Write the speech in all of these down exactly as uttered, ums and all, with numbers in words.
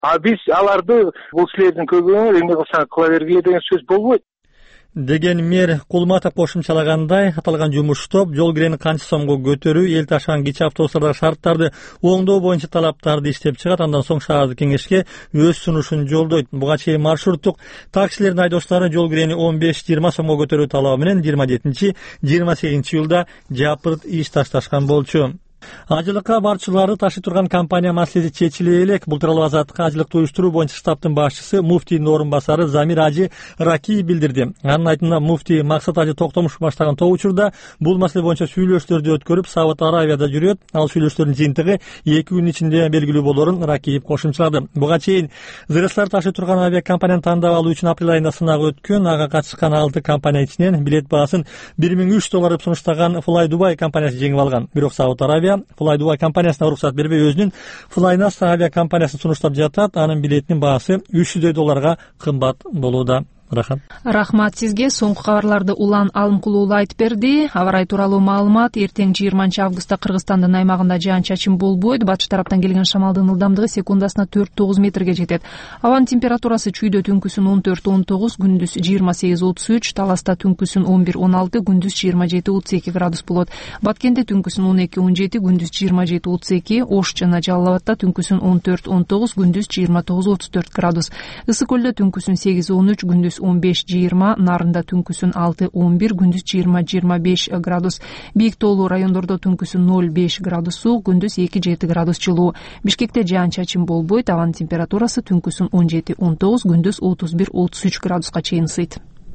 А биз аларды бул силердин көбүңөр эмне кылсаң кыла бергиле деген сөз болбойт деген мэр Кулматов кошумчалагандай, аталган жумуш топ жол кирени канча сомго көтөрүү, эл ташыган кичи автобустардагы шарттарды оңдоо боюнча талаптарды иштеп чыгат, андан соң шаардык кеңешке өз сунушун жолдойт. Буга чейин маршруттук таксилердин айдоочулары жол кирени он беш жыйырма сомго көтөрүү талабы менен жыйырма жетинчи жыйырма сегизинчи июлда жапырт иш ташташкан болчу. Ажылыкка барчыларды ташый турган компания маселеси чечиле элек. Бул тууралуу Азаттыкка ажылыкты уюштуруу боюнча штабтын башчысы муфтийдин орун басары Замир Ажы Раки билдирди. Анын айтымында муфтий Максат Ажы Токтомуш баштаган топ учурда бул маселе боюнча сүйлөшүүлөрдү өткөрүп, Сауд Аравияда жүрөт. Ал сүйлөшүүлөрдүн жыйынтыгы эки күн ичинде белгилүү болорун Ракиев кошумчалады. Буга чейин зырыстар ташый турган авиакомпанияны тандап алуу үчүн апрель айында сынак өткөн. Ага катышкан алты компания ичинен билет баасын бир миң үч доллар деп сунуштаган Fly Dubai компаниясы жеңип алган. Бирок Сауд Аравия Fly Dubai компаниясына уруксат бербей өзүнүн Flynas авиакомпаниясын сунуштап жатат. Анын билетинин баасы үч жүздөй долларга кымбат болууда. Рахат. Рахмат сизге. Соңку кабарларды Улан Алымкулуу айтып берди. Аба ырайы тууралуу маалымат: эртең жыйырманчы августта Кыргызстандын аймагында жаан-чачын болбойт. Батыш тараптан келген шамалдын ылдамдыгы секундасына төрт тогуз метрге жетет. Абанын температурасы чүйдө түнкүсүн он төрт он тогуз, күндүз жыйырма сегиз отуз үч, Таласта түнкүсүн он бир он алты, күндүз жыйырма жети отуз эки градус болот. Баткенде түнкүсүн он эки он жети, күндүз жыйырма жети отуз эки, Ош жана Жалал Абадта түнкүсүн он төрт он тогуз, күндүз жыйырма тогуз отуз төрт градус. Ысык көлдө түнкүсүн сегиз он үч, күндүз он беш жыйырма, Нарында түнкүсүн алты он бир, күндүз жыйырма жыйырма беш градус. Бийик тоолуу райондордо түнкүсүн ноль беш градус суук, күндүз эки жети градус жылуу. Бишкекте жаан-чачын болбойт. Абанын температурасы түнкүсүн он жети он тогуз, күндүз отуз бир отуз үч градуска чейин ысыйт.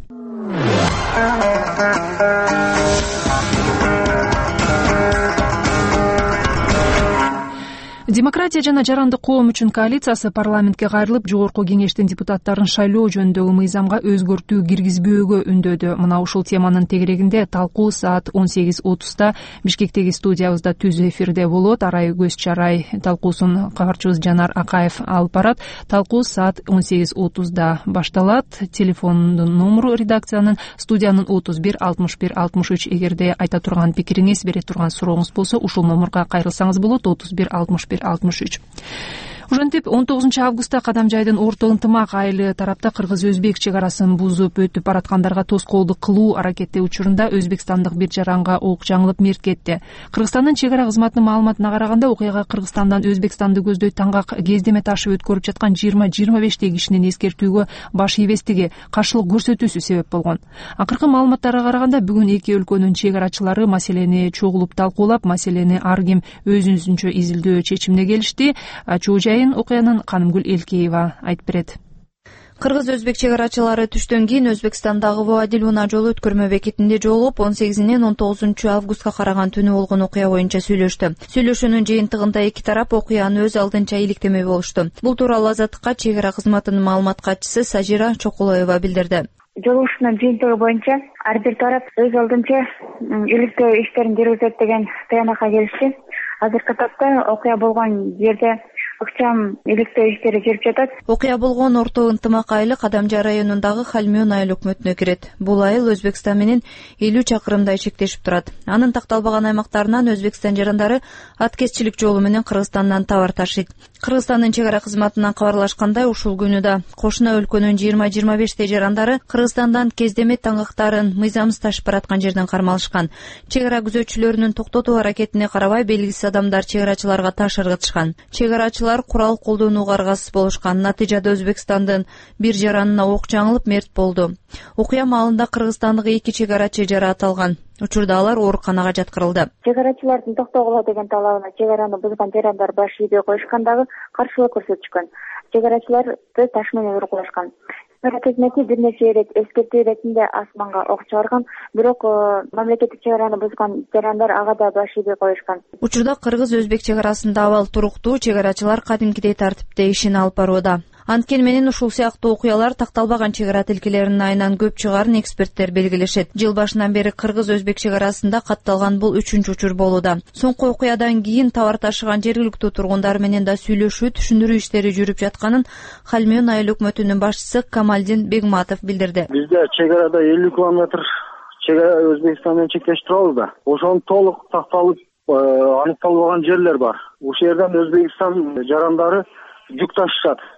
Демократия жана жарандык коом үчүн коалициясы парламентке кайрылып, жогорку кеңештин депутаттарын шайлоо жөнүндөгү мыйзамга өзгөртүү киргизбөөгө үндөдү. Мына ушул теманын тегерегинде талкуу саат он сегиз отузда Бишкектеги студиябызда түз эфирде болот. Арай көз чарай талкуусун кабарчыбыз Жанар Акаев алып барат. Талкуу саат он сегиз отузда башталат. Телефондун номеру редакциянын студиянын отуз бир алтымыш бир алтымыш үч. Эгерде айта турган пикириңиз, бере турган сурооңуз болсо, ушул номерге кайрылсаңыз болот. отуз бир алтымыш бир алтымыш үч. Ошентип он тогузунчу августта Кадам жайдын орто ынтымак айылы тарапта кыргыз-өзбек чек арасын бузуп өтүп бараткандарга тоскоолдук кылуу аракети учурунда өзбекстандык бир жаранга ок жаңылып мерт кетти. Кыргызстандын чек ара кызматынын маалыматына караганда, окуяга Кыргызстандан Өзбекстанды көздөй таңгак кездеме ташып өткөрүп жаткан жыйырма жыйырма бештей кишинин эскертүүгө баш ийбестиги, каршылык көрсөтүүсү себеп болгон. Акыркы маалыматтарга караганда, бүгүн эки өлкөнүн чек арачылары маселени чогулуп талкуулап, маселени ар ким өзүнүзүнчө изилдөө чечимине келишти. Чоо жайын окуянын Канымгүл Элкеева айтып берет. Кыргыз-өзбек чек арачылары түштөн кийин Өзбекстандагы Вуадил унаа жолу өткөрмө бекетинде жолугуп, он сегизинен он тогузунчу августка караган түнү болгон окуя боюнча сүйлөштү. Сүйлөшүүнүн жыйынтыгында эки тарап окуяны өз алдынча иликтемей болушту. Бул тууралуу Азаттыкка чек ара кызматынын маалымат катчысы Сажира Чокулоева билдирди. Жолугушуунун жыйынтыгы боюнча ар бир тарап өз алдынча иликтөө иштерин жүргүзөт деген таянакка келишти. Азыркы тапта окуя болгон жерде ыкчам иликтөө иштери жүрүп жатат. Окуя болгон орто ынтымак айылы Кадамжай районундагы Халмён айыл өкмөтүнө кирет. Бул айыл Өзбекстан менен элүү чакырымдай чектешип турат. Анын такталбаган аймактарынан Өзбекстан жарандары аткезчилик жолу менен Кыргызстандан товар ташыйт. Кыргызстандын чек ара кызматынан кабарлашкандай, ушул күнү да кошуна өлкөнүн жыйырма жыйырма бештей жарандары Кыргызстандан кездеме таңгактарын мыйзамсыз ташып бараткан жерден кармалышкан. Чек ара күзөтчүлөрүнүн токтотуу аракетине карабай, белгисиз адамдар чек арачыларга таш ыргытышкан. Чек арачылар курал колдонууга аргасыз болушкан. Натыйжада Өзбекстандын бир жаранына ок жаңылып мерт болду. Окуя маалында кыргызстандык эки чек арачы жараат алган. Учурда алар ооруканага жаткырылды. Чек арачылардын токтогула деген талабына чек араны бузган жарандар баш ийбей коюшкан дагы каршылык көрсөтүшкөн. Чек арачыларды таш менен ургулашкан. Мөкөтмөкү бир нече ирет эскертүү иретинде асманга ок чыгарган, бирок мамлекеттик чек араны бузган жарандар ага да баш ийбей коюшкан. Учурда кыргыз-өзбек чек арасында абал туруктуу, чек арачылар кадимкидей тартипте ишин алып барууда. Анткени менен ушул сыяктуу окуялар такталбаган чек ара тилкелеринин айынан көп чыгарын эксперттер белгилешет. Жыл башынан бери кыргыз-өзбек чек арасында катталган бул үчүнчү учур болууда. Соңку окуядан кийин товар ташыган жергиликтүү тургундар менен да сүйлөшүү, түшүндүрүү иштери жүрүп жатканын Халмён айыл өкмөтүнүн башчысы Камалдин Бегматов билдирди. Бизде чек арада элүү километр чек ара Өзбекстан менен чектешип турабыз да. Ошону толук такталып, аныкталбаган жерлер бар. Ушул жерден Өзбекстан жарандары жүк ташышат.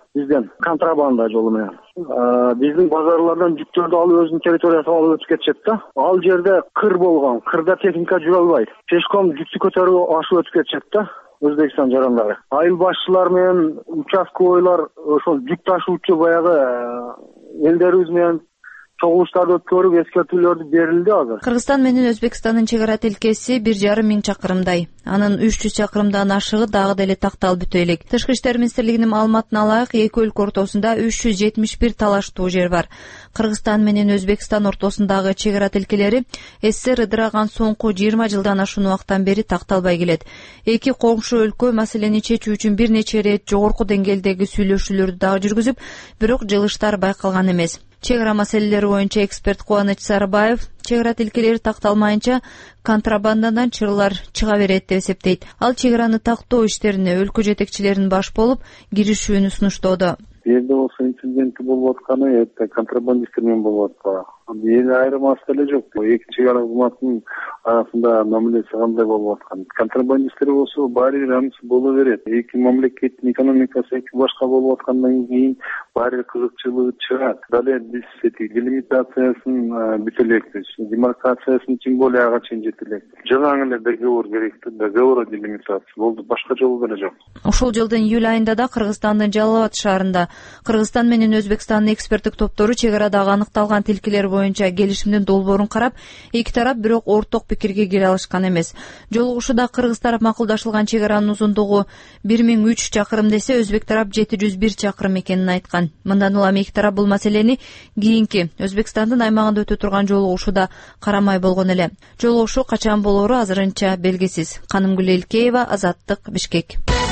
бизден контрабанда жолу менен. Биздин базарлардан жүктөрдү алып өзүнүн территориясына алып өтүп кетишет да. Ал жерде кыр болгон, кырда техника жүрө албайт. Пешком жүктү көтөрүп ашып өтүп кетишет да. Өзбекстан жарандары. Айыл башчылар менен участковойлар ошол жүк ташуучу баягы элдерибиз менен чогулуштарды өткөрүп эскертүүлөрдү берилди азыр. Кыргызстан менен Өзбекстандын чек ара тилкеси бир жарым миң чакырымдай. Анын үч жүз чакырымдан ашыгы дагы деле такталып бүтө элек. Тышкы иштер министрлигинин маалыматына алайык, эки өлкө ортосунда үч жүз жетимиш бир талаштуу жер бар. Кыргызстан менен Өзбекстан ортосундагы чек ара тилкелери СССР ыдыраган соңку жыйырма жылдан ашуун убакыттан бери такталбай келет. Эки коңшу өлкө маселени чечүү үчүн бир нече ирет жогорку деңгээлдеги сүйлөшүүлөрдү дагы жүргүзүп, бирок жылыштар байкалган эмес. Чек ара маселелери боюнча эксперт Кубаныч Сарыбаев чек ара тилкелери такталмайынча контрабандадан чырлар чыга берет деп эсептейт. Ал чек араны тактоо иштерине өлкө жетекчилеринин баш болуп киришүүнү сунуштоодо. Жерде болсо инциденти болуп атканы это контрабандисттер менен болуп аткан. Эми айырмасы деле жок. Эки чек ара кызматынын арасында мамилеси кандай болуп аткан. Контрабандисттер болсо баары бир амсы боло берет. Эки мамлекеттин экономикасы эки башка болуп аткандан кийин баары кызыкчылыгы чыгат. Далее биз эти делимитациясын бүтө элекпиз. Демаркациясын тем более ага чейин жете элек. Жаңы эле договор керекти. Договор о делимитации болду. Башка жолу деле жок. Ошол жылдын июль айында да Кыргызстандын Жалал Абад шаарында Кыргызстан менен Өзбекстандын эксперттик топтору чек арадагы аныкталган тилкелер боюнча келишимдин долбоорун карап, эки тарап бирок орток пикирге келе алышкан эмес. Жолугушууда кыргыз тарап макулдашылган чек аранын узундугу бир миң үч чакырым десе, өзбек тарап жети жүз бир чакырым экенин айткан. Мындан улам эки тарап бул маселени кийинки Өзбекстандын аймагында өтө турган жолугушууда карамай болгон эле. Жолугушуу качан болоору азырынча белгисиз. Канымгүл Элкеева, Азаттык, Бишкек.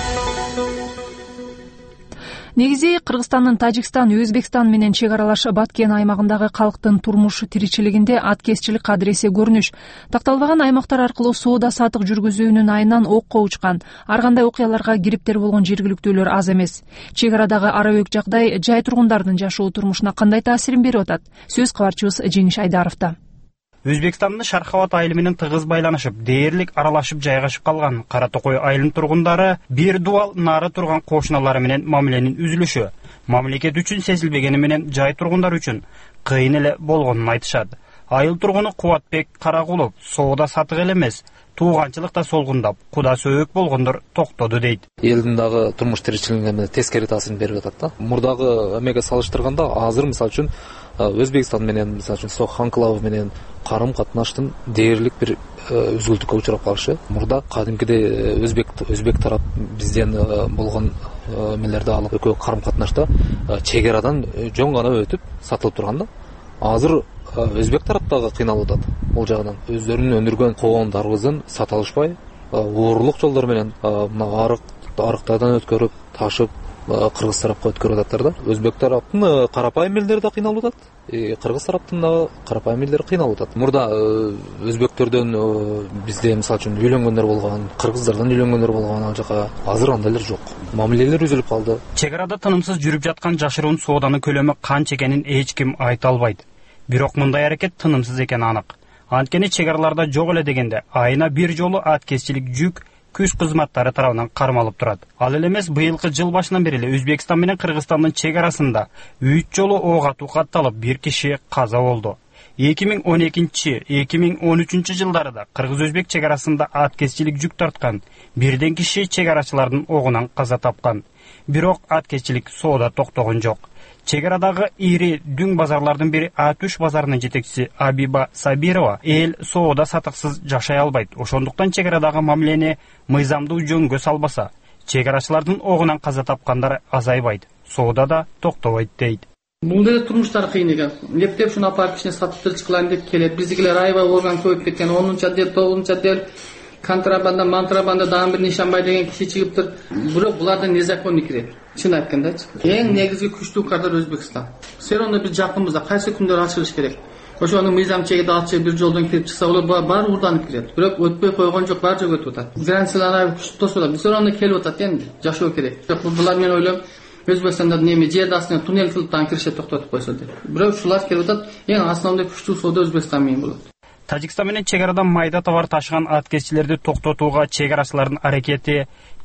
Негизи Кыргызстандын Тажикстан, Өзбекстан менен чек аралаш Баткен аймагындагы калктын турмуш тиричилигинде аткезчилик кадыресе көрүнүш. Такталбаган аймактар аркылуу соода сатык жүргүзүүнүн айынан окко учкан. Ар кандай окуяларга кириптер болгон жергиликтүүлөр аз эмес. Чек арадагы арабөк жагдай жай тургундардын жашоо турмушуна кандай таасирин берип атат? Сөз кабарчыбыз Жеңиш Айдаровда. Өзбекстандын Шархават айылы менен тыгыз байланышып, дээрлик аралашып жайгашып калган Кара Токой айылынын тургундары бир дубал нары турган кошуналары менен мамиленин үзүлүшү мамлекет үчүн сезилбегени менен жай тургундар үчүн кыйын эле болгонун айтышат. Айыл тургуну Кубатбек Карагулов соода сатык эле эмес, тууганчылыкта солгундап, куда сөөк болгондор токтоду дейт. Элдин дагы турмуш тиричилигине тескери таасирин берип атат да. Мурдагы эмеге салыштырганда азыр мисалы үчүн Өзбекстан менен, мисалы үчүн Сох анклавы менен карым катнаштын дээрлик бир үзгүлтүккө учурап калышы. Мурда кадимкидей өзбек өзбек тарап бизден болгон эмелерди алып экөө карым катнашта чек арадан жөн гана өтүп сатылып турган да. Азыр өзбек тараптагы кыйналып атат. Бул жагынан өздөрүнүн өндүргөн коомдарыбыздын сата алышпай, уурлук жолдор менен мына арык арыктардан өткөрүп, ташып кыргыз тарапка өткөрүп ататтар да. Өзбек тараптын карапайым элдери да кыйналып атат. Кыргыз тараптын да карапайым элдери кыйналып атат. Мурда өзбектөрдөн бизде мисалы үчүн үйлөнгөндөр болгон, кыргыздардан үйлөнгөндөр болгон, ал жака азыр андайлар жок. Мамилелер үзүлүп калды. Чек арада тынымсыз жүрүп жаткан жашыруун сооданын көлөмү канча экенин эч ким айта албайт. Бирок мындай аракет тынымсыз экени анык. Анткени чек араларда жок эле дегенде айына бир жолу аткезчилик жүк күч кызматтары тарабынан кармалып турат. Ал эле эмес, быйылкы жыл башынан бери эле Өзбекстан менен Кыргызстандын чек арасында үч жолу ок атуу катталып, бир киши каза болду. эки миң он экинчи — эки миң он үчүнчү жылдары да кыргыз-өзбек чек арасында аткезчилик жүк тарткан бирден киши чек арачылардын огунан каза тапкан. Бирок аткезчилик соода токтогон жок. Чек арадагы ири дүң базарлардын бири Атүш базарынын жетекчиси Абиба Сабирова эл соода сатыксыз жашай албайт. Ошондуктан чек арадагы мамилени мыйзамдуу жөнгө салбаса, чек арачылардын огунан каза тапкандар азайбайт, соода да токтобойт дейт. Бул деле турмуштар кыйын экен. Лептеп шуну апарып кичине сатып тилч кылайын деп келет. Биздикилер аябай орган көбөйүп кеткен. онунчу отдел, тогузунчу отдел, контрабанда, мантрабанда дагы бир Нишанбай деген киши чыгыптыр. Бирок булардан незаконный кирет. Чын айткандачы. Эң негизги күчтүү кадар Өзбекстан. Все равно биз жакынбызда кайсы күндөр ачылыш керек. Ошону мыйзам чегиде алчы бир жолдон кирип чыкса, улар баары урданып кирет. Бирок өтпөй койгон жок, баары жок өтүп атат. Границалар аябай күчтүү тосулат. Биз ошону келип атат энди. Жашоо керек. Булар мен ойлойм, Өзбекстанда неме жер астына туннель кылып таң киришет токтотуп койсо деп. Бирок ушулар келип атат, эң основной күчтүү соода Өзбекстан менен болот. Тажикстан менен чек арадан майда товар ташыган аткезчилерди токтотууга чек арачылардын аракети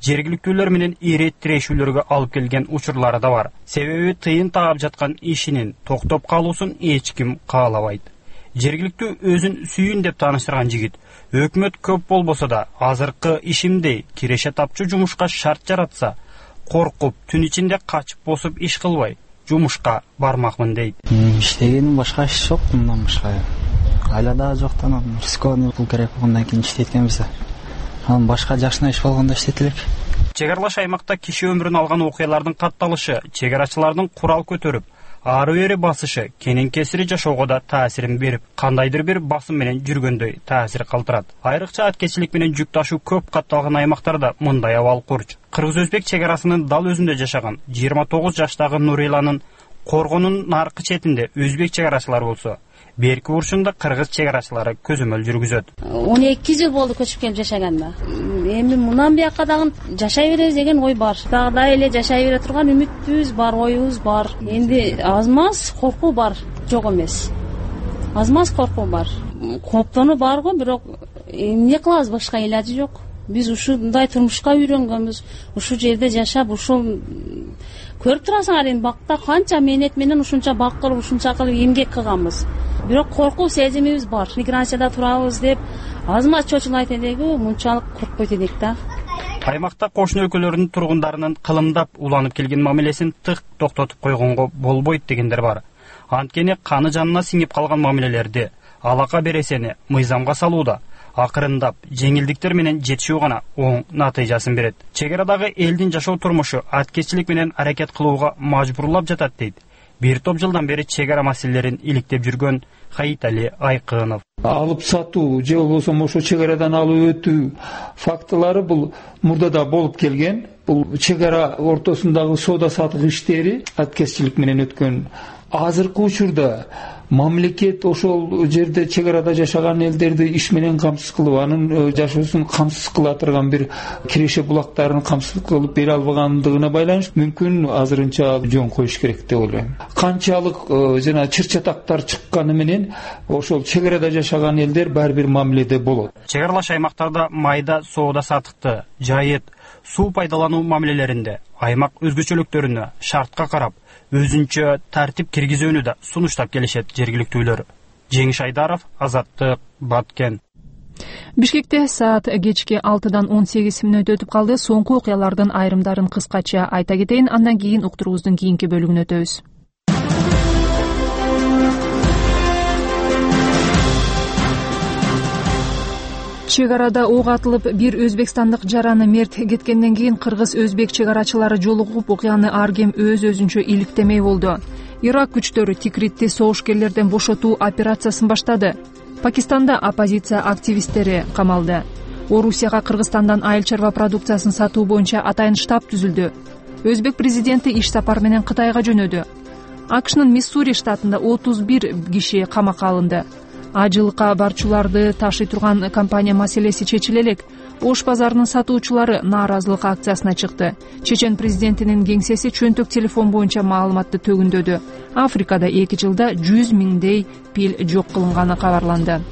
жергиликтүүлөр менен ири тирешүүлөргө алып келген учурлары да бар. Себеби тыйын таап жаткан ишинин токтоп калуусун эч ким каалабайт. Жергиликтүү өзүн сүйүн деп тааныштырган жигит өкмөт көп болбосо да азыркы ишимдей киреше тапчу жумушка шарт жаратса, коркуп түн ичинде качып босуп иш кылбай жумушка бармакмын дейт. Иштегеним башка иш жок, мындан башка. Айлада жоктан рискованный пул керек болгондон кийин иштеткенбиз. Анан башка жакшы иш болгондо иштете элек. Чек аралаш аймакта киши өмүрүн алган окуялардын катталышы, чек арачылардын курал көтөрүп, ары бери басышы кенен кесири жашоого да таасирин берип, кандайдыр бир басым менен жүргөндөй таасир калтырат. Айрыкча аткечилик менен жүк ташуу көп катталган аймактарда мындай абал курч. Кыргыз-өзбек чек арасынын дал өзүндө жашаган жыйырма тогуз жаштагы Нуриланын коргонун наркы четинде өзбек чек арачылары болсо, берки бурчунда кыргыз чек арачылары көзөмөл жүргүзөт. он эки жыл болду көчүп келип жашаганына. Эми мындан бияка дагы жашай беребиз деген ой бар. Дагы эле жашай бере турган үмүтүбүз бар, оюбуз бар. Энди аз-маз коркуу бар, жок эмес. Аз-маз коркуу бар. Коптону бар го, бирок эмне кылабыз, башка илажы жок. Биз ушундай турмушка үйрөнгөнбүз. Ушул жерде жашап, ушул көрүп турасыңар, эми бакта канча мээнет менен ушунча бак кылып, ушунча кылып эмгек кылганбыз. Бирок коркуу сезимибиз бар. Миграцияда турабыз деп аз-маз чочулайт элеги, мынчалык коркпойт элек да. Аймакта кошуна өлкөлөрдүн тургундарынын кылымдап уланып келген мамилесин тык токтотуп койгонго болбойт дегендер бар. Анткени каны жанына сиңип калган мамилелерди алака бересени мыйзамга салууда акырындап жеңилдиктер менен жетишүү гана оң натыйжасын берет. Чек арадагы элдин жашоо турмушу аткечилик менен аракет кылууга мажбурлап жатат дейт бир топ жылдан бери чек ара маселелерин иликтеп жүргөн Хаитали Айкынов. Алып сатуу же болбосо ошо чек арадан алып өтүү фактылары бул мурда да болуп келген. Бул чек ара ортосундагы соода сатык иштери аткечилик менен өткөн. Азыркы учурда мамлекет ошол жерде чек арада жашаган элдерди иш менен камсыз кылып, анын жашоосун камсыз кыла турган бир киреше булактарын камсыз кылып бере албагандыгына байланыштуу мүмкүн азырынча жөн коюш керек деп ойлойм. Канчалык жана чыр-чатактар чыкканы менен ошол чек арада жашаган элдер баары бир мамиледе болот. Чек аралаш аймактарда майда соода сатыкты, жайыт, суу пайдалануу мамилелеринде аймак өзгөчөлүктөрүнө шартка карап өзүнчө тартип киргизүүнү да сунуштап келишет жергиликтүүлөр. Жеңиш Айдаров, Азаттык, Баткен. Бишкекте саат кечки алтыдан он сегиз мүнөт өтүп калды. Соңку окуялардын айрымдарын кыскача айта кетейин, андан кийин уктуруубуздун кийинки бөлүгүнө өтөбүз. Чек арада ок атылып, бир өзбекстандык жараны мерт кеткенден кийин кыргыз-өзбек чек арачылары жолугуп, окуяны ар ким өз-өзүнчө иликтемей болду. Ирак күчтөрү Тикритти соошкерлерден бошотуу операциясын баштады. Пакистанда оппозиция активисттери камалды. Орусияга Кыргызстандан айыл чарба продукциясын сатуу боюнча атайын штаб түзүлдү. Өзбек президенти иш сапар менен Кытайга жөнөдү. АКШнын Миссури штатында отуз бир киши камакка алынды. Ажылыкка барчуларды ташый турган компания маселеси чечиле элек. Ош базарынын сатуучулары нааразылык акциясына чыкты. Чечен президентинин кеңсеси чөнтөк телефон боюнча маалыматты төгүндөдү. Африкада эки жылда жүз миңдей пил жок кылынганы кабарланды.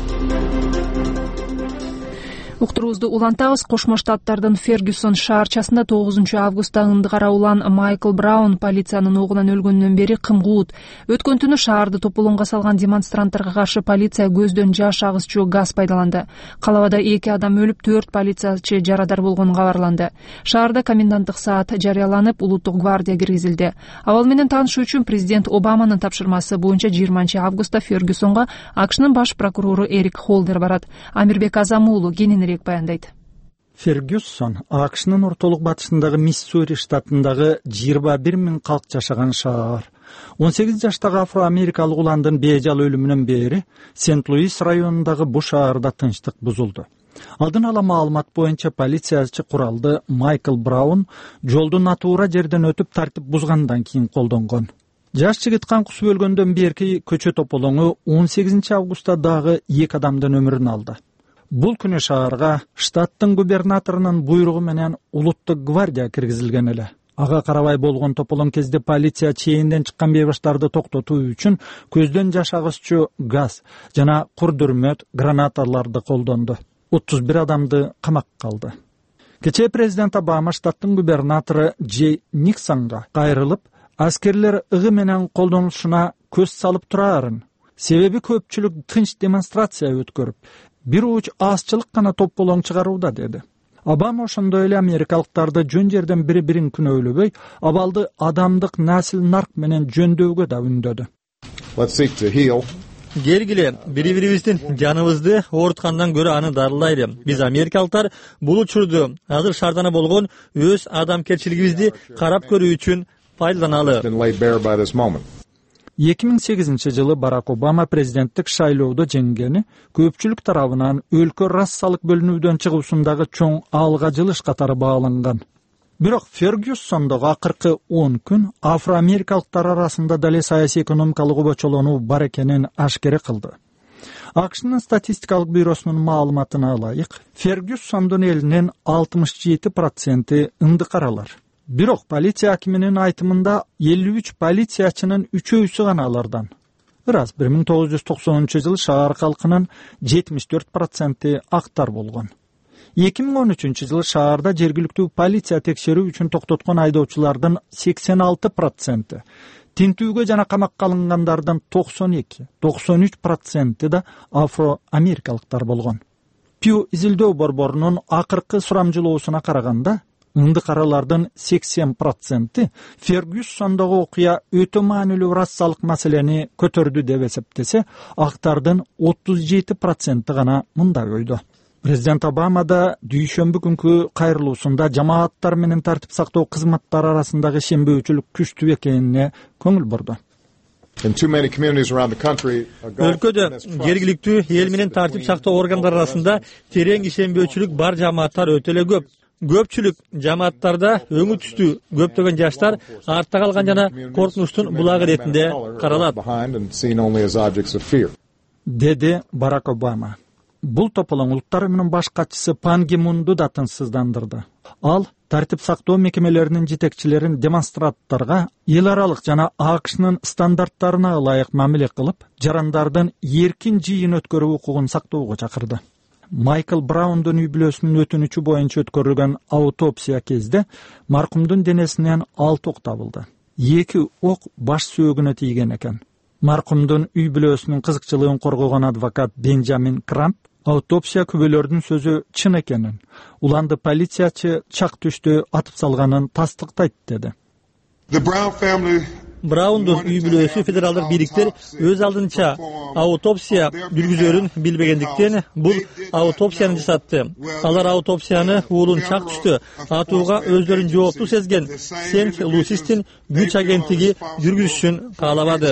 Уктуруубузду улантабыз. Кошмо Штаттардын Фергюсон шаарчасында тогузунчу августта ындыгара улан Майкл Браун полициянын огунан өлгөндөн бери кымгуут. Өткөн түнү шаарды тополоңго салган демонстранттарга каршы полиция көздөн жаш агызчу газ пайдаланды. Калабада эки адам өлүп, төрт полициячы жарадар болгону кабарланды. Шаарда коменданттык саат жарыяланып, улуттук гвардия киргизилди. Абал менен таанышуу үчүн президент Обаманын тапшырмасы боюнча жыйырманчы августта Фергюсонго АКШнын баш прокурору Эрик Холдер барат. Амирбек Азам уулу кененирээк баяндайт. Фергюсон АКШнын ортолук батышындагы Миссури штатындагы жыйырма бир миң калк жашаган шаар. он сегиз жаштагы афро-америкалык уландын бейжал өлүмүнөн бери Сент-Луис районундагы бу шаарда тынчтык бузулду. Алдын ала маалымат боюнча полициячы куралды Майкл Браун жолду натуура жерден өтүп тартип бузгандан кийин колдонгон. Жаш жигит кан кусуп өлгөндөн берки көчө тополоңу он сегизинчи августта дагы эки адамдын өмүрүн алды. Бул күнү шаарга штаттын губернаторунун буйругу менен улуттук гвардия киргизилген эле. Ага карабай болгон тополоң кезде полиция чейинден чыккан бейбаштарды токтотуу үчүн көздөн жаш агызчу газ жана курдүрмөт гранаталарды колдонду. отуз бир адамды камакка алды. Кечээ президент Обама штаттын губернатору Джей Никсонго кайрылып, аскерлер ыгы менен колдонулушуна көз салып турарын. Себеби көпчүлүк тынч демонстрация өткөрүп, бир уч азчылык гана топполоң чыгарууда деди. Обама ошондой эле америкалыктарды жөн жерден бири-бирин күнөөлөбөй, абалды адамдык насил нарк менен жөндөөгө да үндөдү. Келгиле, бири-бирибиздин жаныбызды ооруткандан көрө аны дарылайлы. Биз америкалыктар бул учурду азыр шаардана болгон өз адамгерчилигибизди карап көрүү үчүн пайдаланалы. эки миң сегизинчи жылы Барак Обама президенттик шайлоодо жеңгени көпчүлүк тарабынан өлкө рассалык бөлүнүүдөн чыгуусундагы чоң алга жылыш катары бааланган. Бирок Фергюсондогу акыркы он күн афро-америкалыктар арасында дале саясий экономикалык обочолонуу бар экенин ашкере кылды. АКШнын статистикалык бюросунун маалыматына ылайык, Фергюсондун элинин алтымыш жети проценти ындыкаралар. Бирок полиция акиминин айтымында элүү үч полициячынын үчөөсү гана алардан. Ырас бир миң тогуз жүз токсонунчу жылы шаар калкынын жетимиш төрт проценти актар болгон. эки миң он үчүнчү жылы шаарда жергиликтүү полиция текшерүү үчүн токтоткон айдоочулардын сексен алты проценти, тинтүүгө жана камакка алынгандардын токсон эки токсон үч проценти да афро-америкалыктар болгон. Пью изилдөө борборунун акыркы сурамжылоосуна караганда, ындыкаралардын сексен проценти Фергюсондогу окуя өтө маанилүү рассалык маселени көтөрдү деп эсептесе, актардын отуз жети проценти гана мындай ойдо. Президент Обама да дүйшөмбү күнкү кайрылуусунда жамааттар менен тартип сактоо кызматтары арасындагы шембөөчүлүк күчтүү экенине көңүл бурду. Өлкөдө жергиликтүү эл менен тартип сактоо органдары арасында терең ишенбөөчүлүк бар жамааттар өтө эле көп. Көпчүлүк жамааттарда өңү түстүү көптөгөн жаштар артта калган жана коркунучтун булагы иретинде каралат, деди Барак Обама. Бул тополоң улуттар менен баш катчысы Пан Ги Мунду да тынчсыздандырды. Ал тартип сактоо мекемелеринин жетекчилерин демонстранттарга эл аралык жана АКШнын стандарттарына ылайык мамиле кылып, жарандардын эркин жыйын өткөрүү укугун сактоого чакырды. Майкл Браундун үй бүлөсүнүн өтүнүчү боюнча өткөрүлгөн аутопсия кезде маркумдун денесинен алты ок табылды. эки ок баш сөөгүнө тийген экен. Маркумдун үй бүлөсүнүн кызыкчылыгын коргогон адвокат Бенджамин Крамп аутопсия күбөлөрдүн сөзү чын экенин, уланды полициячы чак түштү атып салганын тастыктайт деди. Браундун үй бүлөсү федералдык бийликтер өз алдынча аутопсия жүргүзөрүн билбегендиктен бул аутопсияны жасатты. Алар аутопсияны уулун чак түштү атууга өздөрүн жооптуу сезген Сент Лусистин күч агенттиги жүргүзүшүн каалабады,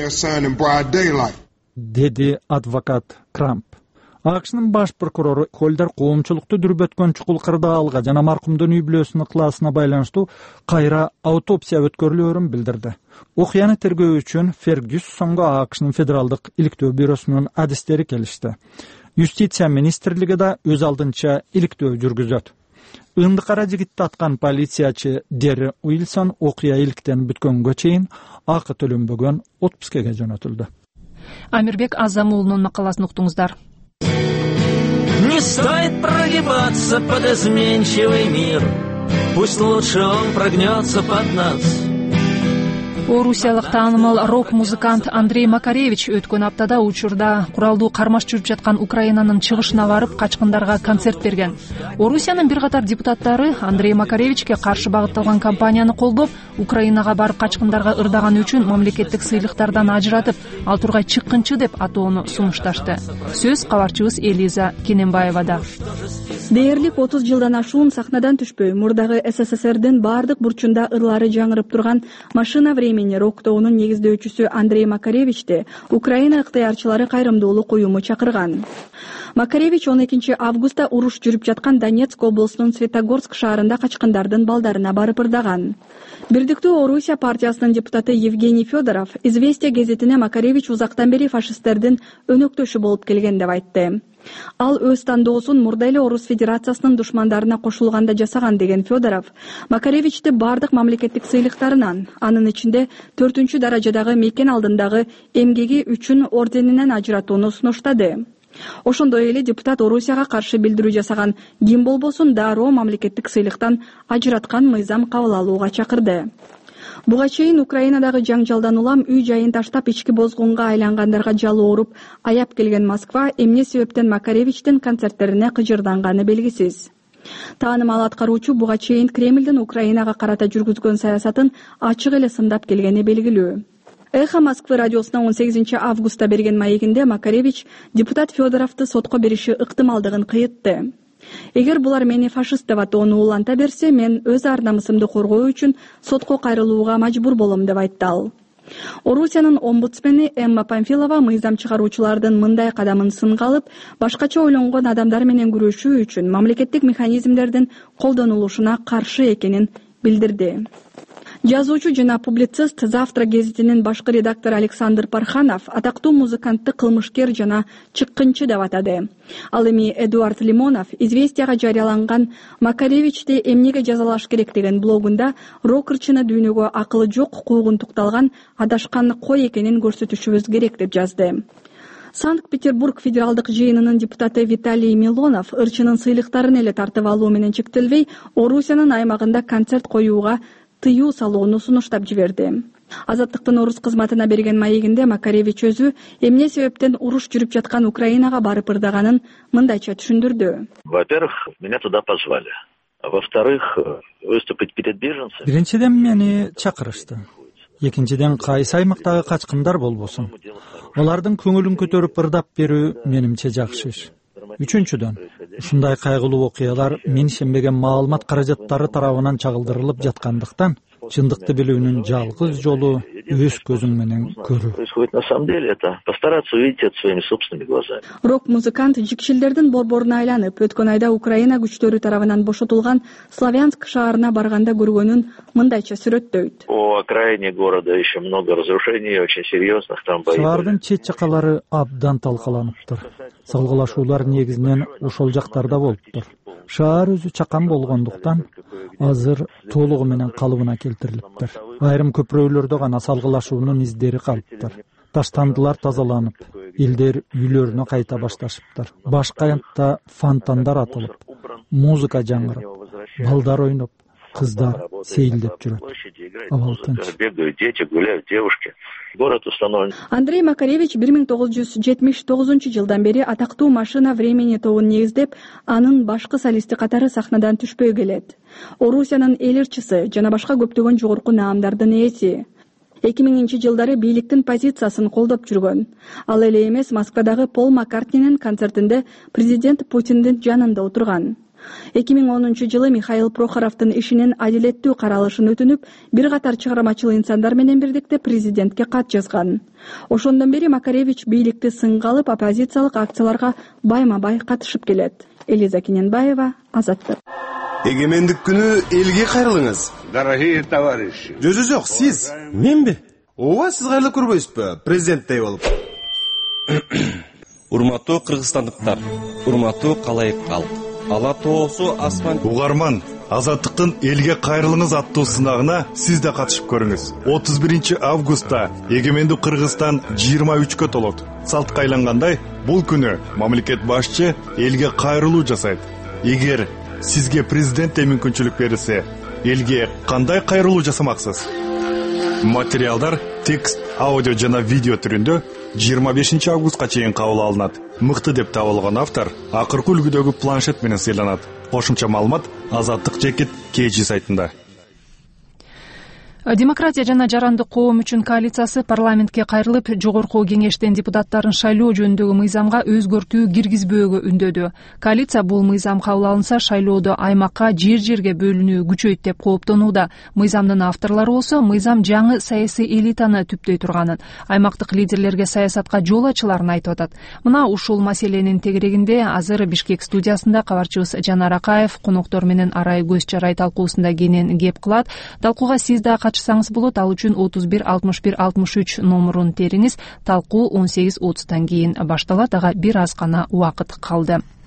деди адвокат Крамп. АКШнын баш прокурору Холдер коомчулукту дүрбөткөн чукул кырдаалга жана маркумдун үй бүлөсүнүн ыкыласына байланыштуу кайра аутопсия өткөрүлөөрүн билдирди. Окуяны тергөө үчүн Фергюссонго АКШнын федералдык иликтөө бюросунун адистери келишти. Юстиция министрлиги да өз алдынча иликтөө жүргүзөт. Ындыкара жигитти аткан полициячы Дерри Уилсон окуя иликтен бүткөнгө чейин акы төлөнбөгөн отпускеге жөнөтүлдү. Амирбек Азам уулунун макаласын уктуңуздар. Не стоит прогибаться под изменчивый мир, пусть лучше он прогнется под нас. Орусиялык таанымал рок-музыкант Андрей Макаревич өткөн аптада учурда куралдуу кармаш жүрүп жаткан Украинанын чыгышына барып, качкындарга концерт берген. Орусиянын бир катар депутаттары Андрей Макаревичке каршы багытталган кампанияны колдоп, Украинага барып качкындарга ырдаганы үчүн мамлекеттик сыйлыктардан ажыратып, ал тургай чыккынчы деп атоону сунушташты. Сөз кабарчыбыз Элиза Кененбаевада. Дээрлик отуз жылдан ашуун сахнадан түшпөй, мурдагы СССРдин бардык бурчунда ырлары жаңырып турган «Машина времени» рок-тоонун негиздөөчүсү Андрей Макаревичти Украина ыктыярчылары кайрымдуулук уюму чакырган. Макаревич он экинчи августта уруш жүрүп жаткан Донецк облусунун Светогорск шаарында качкындардын балдарына барып ырдаган. Бирдиктүү Орусия партиясынын депутаты Евгений Федоров «Известия» гезетине Макаревич узактан бери фашисттердин өнөктөшү болуп келген деп айтты. Ал өз тандоосун мурда эле Орус Федерациясынын душмандарына кошулганда жасаган деген Федоров Макаревичти бардык мамлекеттик сыйлыктарынан, анын ичинде төртүнчү даражадагы мекен алдындагы эмгеги үчүн орденинен ажыратууну сунуштады. Ошондой эле депутат Орусияга каршы билдирүү жасаган ким болбосун дароо мамлекеттик сыйлыктан ажыраткан мыйзам кабыл алууга чакырды. Буга чейин Украинадагы жаңжалдан улам үй жайын таштап ички бозгунга айлангандарга жалооруп аяп келген Москва эмне себептен Макаревичтин концерттерине кыжырданганы белгисиз. Таанымал аткаруучу буга чейин Кремлдин Украинага карата жүргүзгөн саясатын ачык эле сындап келгени белгилүү. Эхо Москвы радиосуна он сегизинчи августта берген маегинде Макаревич депутат Федоровду сотко бериши ыктымалдыгын кыйытты. Эгер булар мени фашист деп атоону уланта берсе, мен өз ар намысымды коргоо үчүн сотко кайрылууга мажбур болом деп айтты ал. Орусиянын омбудсмени Эмма Памфилова мыйзам чыгаруучулардын мындай кадамын сынга алып, башкача ойлонгон адамдар менен күрөшүү үчүн мамлекеттик механизмдердин колдонулушуна каршы экенин билдирди. Жазуучу жана публицист Завтра гезитинин башкы редактору Александр Парханов атактуу музыкантты кылмышкер жана чыккынчы деп атады. Ал эми Эдуард Лимонов Известияга жарыяланган Макаревичти эмнеге жазалаш керек деген блогунда рокерчыны дүйнөгө акылы жок куугунтукталган адашкан кой экенин көрсөтүшүбүз керек деп жазды. Санкт-Петербург федералдык жыйынынын депутаты Виталий Милонов ырчынын сыйлыктарын эле тартып алуу менен чектелбей, Орусиянын аймагында концерт коюуга тыюу салууну сунуштап жиберди. Азаттыктын орус кызматына берген маегинде Макаревич өзү эмне себептен уруш жүрүп жаткан Украинага барып ырдаганын мындайча түшүндүрдү. Во-первых, меня туда позвали. А во-вторых, выступить перед беженцами. Биринчиден мени чакырышты. Экинчиден кайсы аймактагы качкындар болбосун, алардын көңүлүн көтөрүп ырдап берүү менимче жакшы иш. Үчүнчүдөн, ушундай кайгылуу окуялар мен ишенбеген маалымат каражаттары тарабынан чагылдырылып жаткандыктан, чындыкты билүүнүн жалгыз жолу өз көзүң менен көрүү. Происходит на самом деле это постараться увидеть это своими собственными глазами. Рок-музыкант жикшилдердин борборуна айланып, өткөн айда Украина күчтөрү тарабынан бошотулган Славянск шаарына барганда көргөнүн мындайча сүрөттөйт. По окраине города еще много разрушений, очень серьезных, там бои. Шаардын чет жакалары абдан талкаланыптыр. Салгылашуулар негизинен ошол жактарда болуптур. Шаар өзү чакан болгондуктан азыр толугу менен калыбына келтирилиптир. Айрым көпүрөлөрдө гана салгылашуунун издери калыптыр. Таштандылар тазаланып, элдер үйлөрүнө кайта башташыптыр. Башкаянтта фонтандар атылып, музыка жаңырып, балдар ойноп, кыздар сейилдеп жүрөт. Абал тынч. Бегают дети, гуляют девушки. Город установлен. Андрей Макаревич бир миң тогуз жүз жетимиш тогузунчу жылдан бери атактуу «Машина времени» тобун негиздеп, анын башкы солисти катары сахнадан түшпөй келет. Орусиянын эл ырчысы жана башка көптөгөн жогорку наамдардын ээси. эки миңинчи жылдары бийликтин позициясын колдоп жүргөн. Ал эле эмес Москвадагы Пол Маккартнинин концертинде президент Путиндин жанында отурган. эки миң онунчу жылы Михаил Прохоровдун ишинин адилеттүү каралышын өтүнүп, бир катар чыгармачыл инсандар менен бирдикте президентке кат жазган. Ошондон бери Макаревич бийликти сынга алып, оппозициялык акцияларга байма-бай катышып келет. Элиза Кененбаева, Азаттык. Эгемендик күнү элге кайрылыңыз. Дорогие товарищи. Жок, жок, сиз. Менби? Ооба, сиз кайрылып көрбөйсүзбү? Президенттей болуп. Урматтуу кыргызстандыктар, урматтуу калайык калк. Ала тоосу асман. Угарман, Азаттыктын элге кайрылыңыз аттуу сынагына сиз да катышып көрүңүз. отуз биринчи августта эгемендүү Кыргызстан жыйырма үчкө толот. Салтка айлангандай, бул күнү мамлекет башчы элге кайрылуу жасайт. Эгер сизге президентте мүмкүнчүлүк берилсе, элге кандай кайрылуу жасамаксыз? Материалдар текст, аудио жана видео түрүндө жыйырма бешинчи августка чейин кабыл алынат. Мыкты деп табылган автор акыркы үлгүдөгү планшет менен сыйланат. Кошумча маалымат Азаттык жекит кж сайтында. Демократия жана жарандык коом үчүн коалициясы парламентке кайрылып, жогорку кеңештен депутаттарын шайлоо жөнүндөгү мыйзамга өзгөртүү киргизбөөгө үндөдү. Коалиция бул мыйзам кабыл алынса, шайлоодо аймакка жер-жерге бөлүнүү күчөйт деп кооптонууда. Мыйзамдын авторлору болсо, мыйзам жаңы саясий элитаны түптөй турганын, аймактык лидерлерге саясатка жол ачыларын айтып атат. Мына ушул маселенин тегерегинде азыр Бишкек студиясында кабарчыбыз Жанар Акаев коноктор менен арай көз чарай талкуусунда кенен кеп кылат. Талкууга сиз да катышсаңыз болот. Ал үчүн отуз бир алтымыш бир алтымыш үч номурун териңиз. Талкуу он сегиз отуздан кийин башталат. Ага бир аз гана убакыт калды.